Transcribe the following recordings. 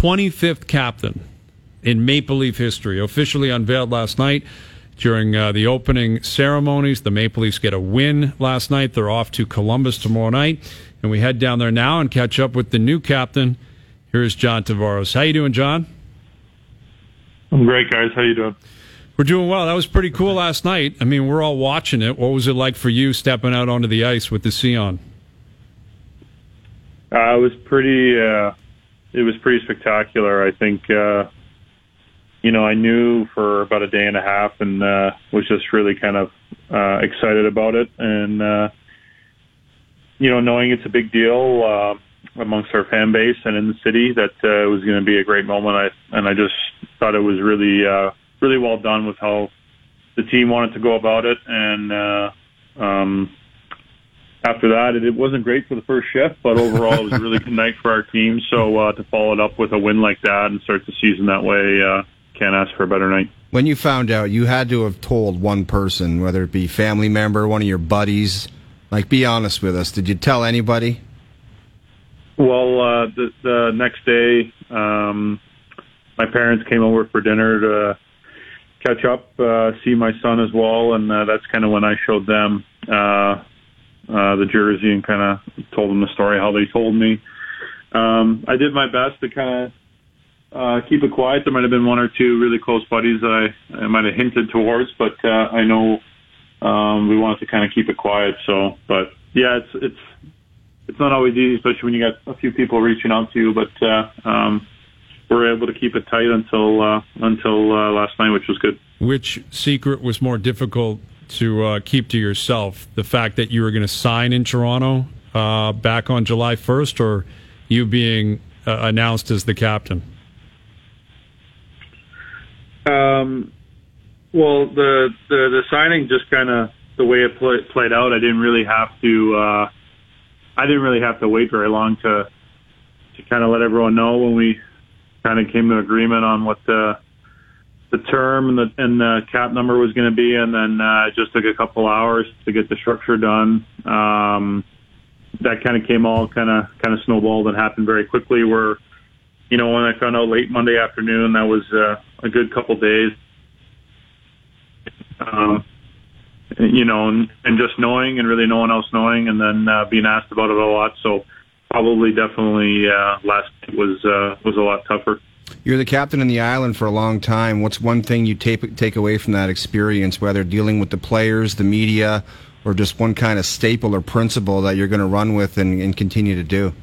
25th captain in Maple Leaf history, officially unveiled last night during the opening ceremonies. The Maple Leafs get a win last night. They're off to Columbus tomorrow night, and we head down there now and catch up with the new captain. Here's John Tavares. How you doing, John? I'm great, guys. How you doing? We're doing well. That was pretty cool last night. I mean, we're all watching it. What was it like for you stepping out onto the ice with the C on? It was pretty spectacular. I think, I knew for about a day and a half and was just really kind of excited about it. And, knowing it's a big deal amongst our fan base and in the city, that it was going to be a great moment. I just thought it was really, really well done with how the team wanted to go about it. And after that, it wasn't great for the first shift, but overall it was a really good night for our team. So to follow it up with a win like that and start the season that way, can't ask for a better night. When you found out, you had to have told one person, whether it be family member, one of your buddies. Like, be honest with us. Did you tell anybody? Well, the next day, my parents came over for dinner to catch up, see my son as well, and that's kind of when I showed them the jersey and kind of told them the story, how they told me. I did my best to kind of keep it quiet. There might have been one or two really close buddies that I might have hinted towards, but I know we wanted to kind of keep it quiet. So, but yeah, it's not always easy, especially when you got a few people reaching out to you. But we're able to keep it tight until last night, which was good. Which secret was more difficult to keep to yourself? The fact that you were going to sign in Toronto back on July 1st, or you being announced as the captain? Well, the signing, just kind of the way it played out, I didn't really have to wait very long to kind of let everyone know when we kind of came to agreement on what the term and the cap number was going to be, and then it just took a couple hours to get the structure done. That kind of came all kind of snowballed and happened very quickly. Where, when I found out late Monday afternoon, that was a good couple days. And just knowing and really no one else knowing, and then being asked about it a lot. So definitely last night was a lot tougher. You're the captain in the island for a long time. What's one thing you take away from that experience, whether dealing with the players, the media, or just one kind of staple or principle that you're going to run with and continue to do?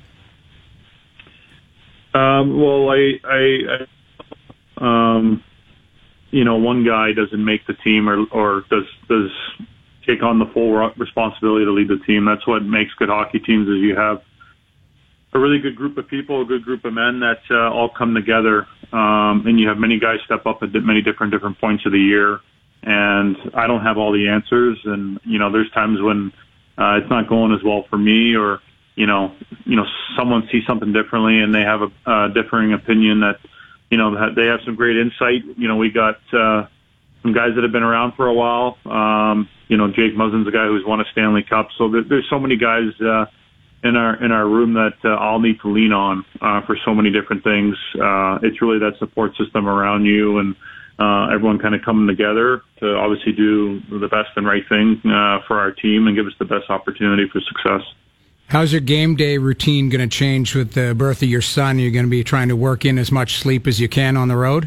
One guy doesn't make the team or does take on the full responsibility to lead the team. That's what makes good hockey teams, is you have a really good group of people, a good group of men that all come together, and you have many guys step up at many different points of the year. And I don't have all the answers, and there's times when it's not going as well for me, or someone sees something differently and they have a differing opinion that they have some great insight. We got some guys that have been around for a while. Jake Muzzin's a guy who's won a Stanley Cup. So there's so many guys in our room that all need to lean on for so many different things. It's really that support system around you, and everyone kind of coming together to obviously do the best and right thing for our team and give us the best opportunity for success. How's your game day routine going to change with the birth of your son? You're going to be trying to work in as much sleep as you can on the road?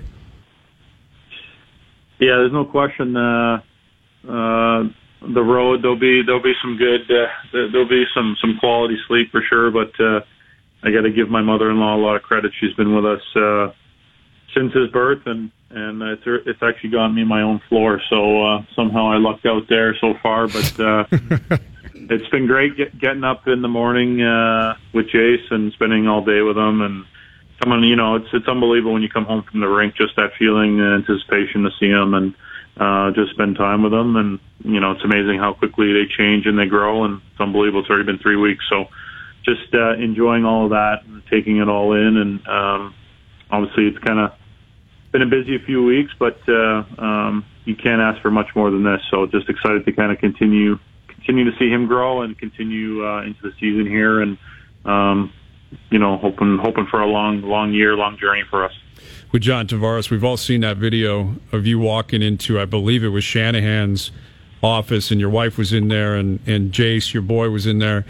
Yeah, there's no question. The road, there'll be some good, there'll be some quality sleep for sure. But I got to give my mother-in-law a lot of credit. She's been with us since his birth, and it's actually gotten me my own floor. So somehow I lucked out there so far, but. It's been great getting up in the morning with Jace and spending all day with him, and coming. It's unbelievable when you come home from the rink, just that feeling and anticipation to see him and just spend time with him. And it's amazing how quickly they change and they grow, and it's unbelievable. It's already been 3 weeks, so just enjoying all of that and taking it all in. And obviously, it's kind of been a busy few weeks, but you can't ask for much more than this. So just excited to kind of continue to see him grow and continue into the season here. And, hoping for a long year, long journey for us. With John Tavares, we've all seen that video of you walking into, I believe it was Shanahan's office, and your wife was in there, and Jace, your boy, was in there.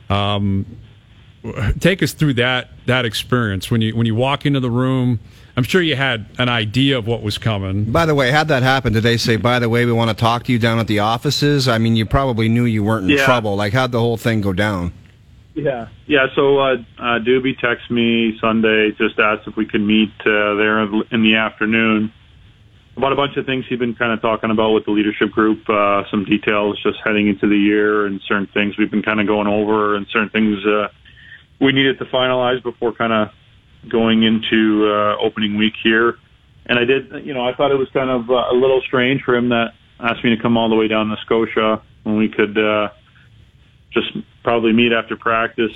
Take us through that experience when you walk into the room. I'm sure you had an idea of what was coming. By the way, how'd that happen? Did they say, by the way, we want to talk to you down at the offices? I mean, you probably knew you weren't in trouble. Like, how'd the whole thing go down? Yeah. So Doobie texted me Sunday, just asked if we could meet there in the afternoon about a bunch of things he'd been kind of talking about with the leadership group, some details just heading into the year and certain things we've been kind of going over and certain things we needed to finalize before kind of going into opening week here. And I did, I thought it was kind of a little strange for him that asked me to come all the way down to Scotia when we could just probably meet after practice.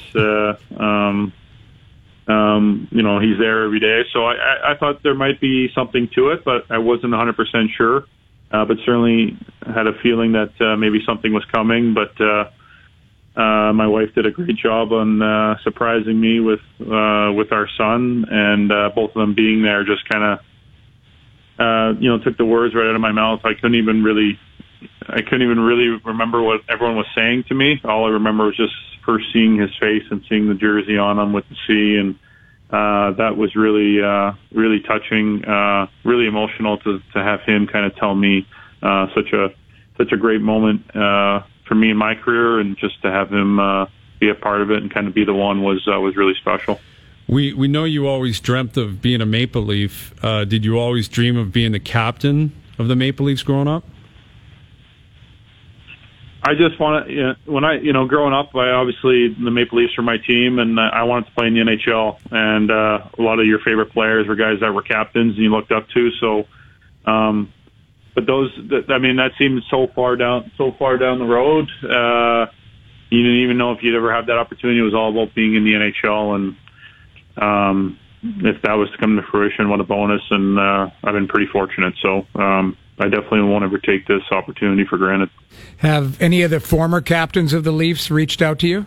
He's there every day. So I thought there might be something to it, but I wasn't 100% sure. But certainly had a feeling that maybe something was coming. But my wife did a great job on surprising me with our son, and both of them being there just kind of took the words right out of my mouth. I couldn't even really remember what everyone was saying to me. All I remember was just first seeing his face and seeing the jersey on him with the C, and that was really touching, really emotional to have him kind of tell me such a great moment for me in my career, and just to have him be a part of it and kind of be the one was really special. We know you always dreamt of being a Maple Leaf. Did you always dream of being the captain of the Maple Leafs growing up? I just want to, growing up, obviously the Maple Leafs were my team, and I wanted to play in the NHL. And a lot of your favorite players were guys that were captains and you looked up to. So, but that seemed so far down the road. You didn't even know if you'd ever have that opportunity. It was all about being in the NHL, and if that was to come to fruition, what a bonus. And I've been pretty fortunate. So. I definitely won't ever take this opportunity for granted. Have any of the former captains of the Leafs reached out to you?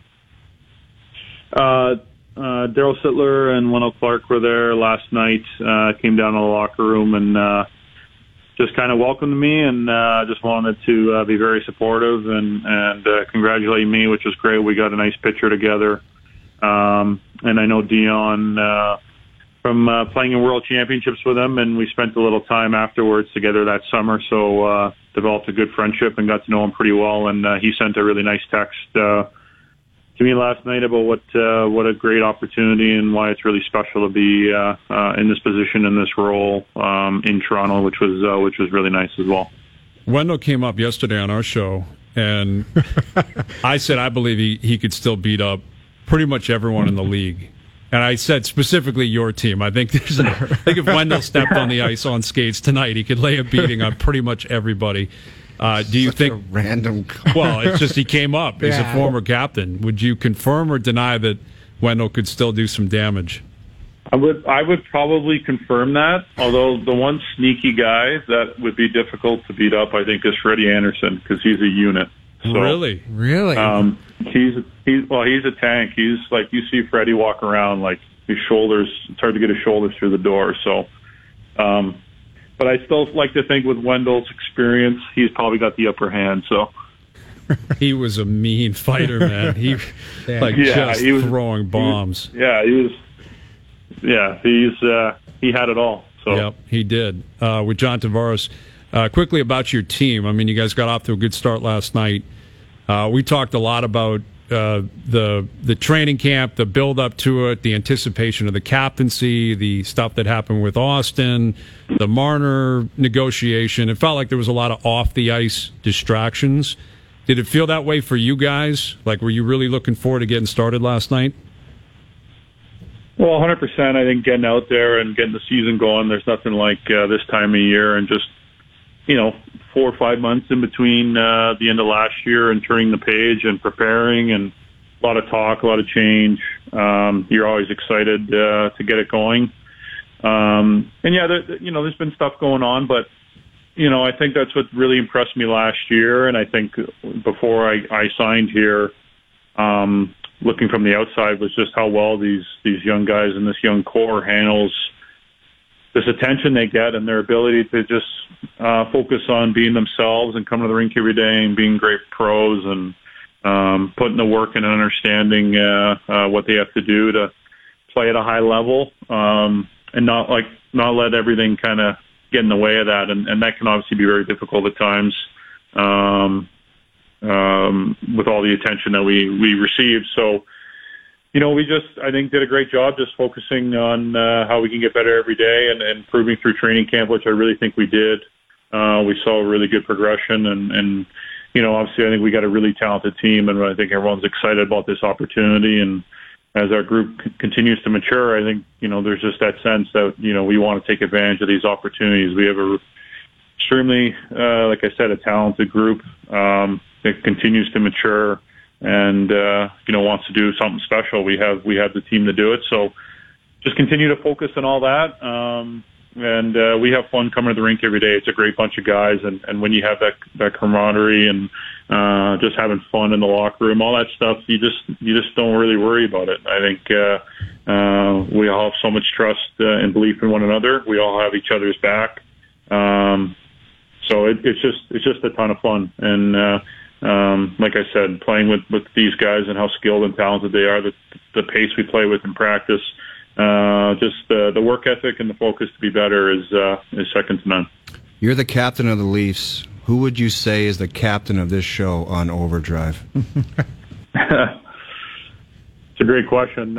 Daryl Sittler and Wendell Clark were there last night. Came down to the locker room and just kind of welcomed me, and just wanted to be very supportive and congratulate me, which was great. We got a nice picture together. And I know Dion from playing in World Championships with him, and we spent a little time afterwards together that summer, so developed a good friendship and got to know him pretty well. And he sent a really nice text to me last night about what a great opportunity and why it's really special to be in this position, in this role in Toronto, which was really nice as well. Wendell came up yesterday on our show, and I said I believe he could still beat up pretty much everyone in the league. And I said specifically your team. I think if Wendell stepped on the ice on skates tonight, he could lay a beating on pretty much everybody. Do you think? A random. Well, it's just he came up. He's a former captain. Would you confirm or deny that Wendell could still do some damage? I would probably confirm that. Although the one sneaky guy that would be difficult to beat up, I think, is Freddie Anderson, because he's a unit. So, really? He's a tank. He's like, you see Freddie walk around like his shoulders. It's hard to get his shoulders through the door. So, but I still like to think with Wendell's experience, he's probably got the upper hand. So he was a mean fighter, man. He was throwing bombs. He had it all. So yep, he did. With John Tavares. Quickly about your team. I mean, you guys got off to a good start last night. We talked a lot about the training camp, the build up to it, the anticipation of the captaincy, the stuff that happened with Austin, the Marner negotiation. It felt like there was a lot of off the ice distractions. Did it feel that way for you guys? Like, were you really looking forward to getting started last night? Well, 100%. I think getting out there and getting the season going, there's nothing like this time of year, and just 4 or 5 months in between the end of last year and turning the page and preparing, and a lot of talk, a lot of change. You're always excited to get it going. There's been stuff going on, but I think that's what really impressed me last year. And I think before I signed here, looking from the outside was just how well these young guys and this young core handles this attention they get and their ability to just focus on being themselves and coming to the rink every day and being great pros and putting the work and understanding what they have to do to play at a high level, and not let everything kind of get in the way of that. And that can obviously be very difficult at times with all the attention that we receive. So, we just, I think, did a great job just focusing on how we can get better every day and improving through training camp, which I really think we did. We saw a really good progression and obviously I think we got a really talented team, and I think everyone's excited about this opportunity. And as our group continues to mature, I think, there's just that sense that, we want to take advantage of these opportunities. We have a extremely, like I said, a talented group that continues to mature and, wants to do something special. We have the team to do it. So just continue to focus on all that. And we have fun coming to the rink every day. It's a great bunch of guys. And when you have that camaraderie and just having fun in the locker room, all that stuff, you just don't really worry about it. I think we all have so much trust and belief in one another. We all have each other's back. So it's just a ton of fun. And like I said, playing with these guys and how skilled and talented they are, the pace we play with in practice, just the work ethic and the focus to be better is second to none. You're the captain of the Leafs. Who would you say is the captain of this show on Overdrive? It's a great question.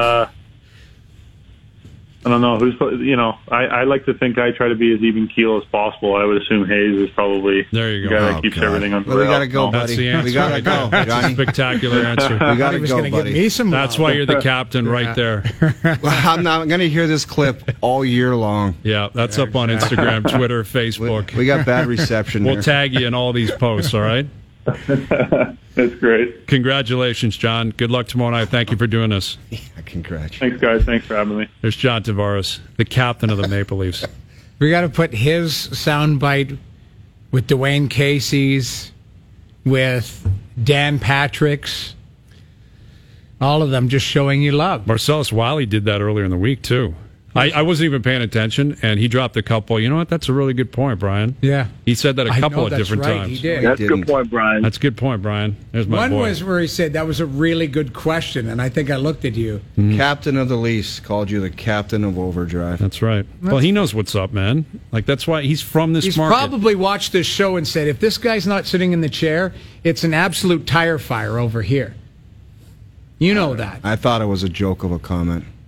I don't know who's. I like to think I try to be as even keel as possible. I would assume Hayes is probably there. You go. The guy that keeps everything on. Well, we gotta go, buddy. That's the answer. We gotta go. That's a spectacular answer. We gotta go, buddy. Give me some That's why you're the captain, right there. Well, I'm not going to hear this clip all year long. Yeah, that's up on Instagram, Twitter, Facebook. We got bad reception. We'll tag you in all these posts. All right. That's great. Congratulations, John. Good luck tomorrow night. Thank you for doing this. Yeah, congrats. Thanks, guys. Thanks for having me. There's John Tavares, the captain of the Maple Leafs. We got to put his soundbite with Dwayne Casey's, with Dan Patrick's, all of them just showing you love. Marcellus Wiley did that earlier in the week, too. I wasn't even paying attention, and he dropped a couple. You know what? That's a really good point, Brian. Yeah. He said that a couple of different times. He did. That's a good point, Brian. That's a good point, Brian. There's my One boy. was where he said that was a really good question, and I think I looked at you. Captain of the Leafs called you the captain of Overdrive. That's right. Well, he knows what's up, man. Like, that's why he's from this He's market. probably watched this show and said, if this guy's not sitting in the chair, it's an absolute tire fire over here. You know that. I thought it was a joke of a comment.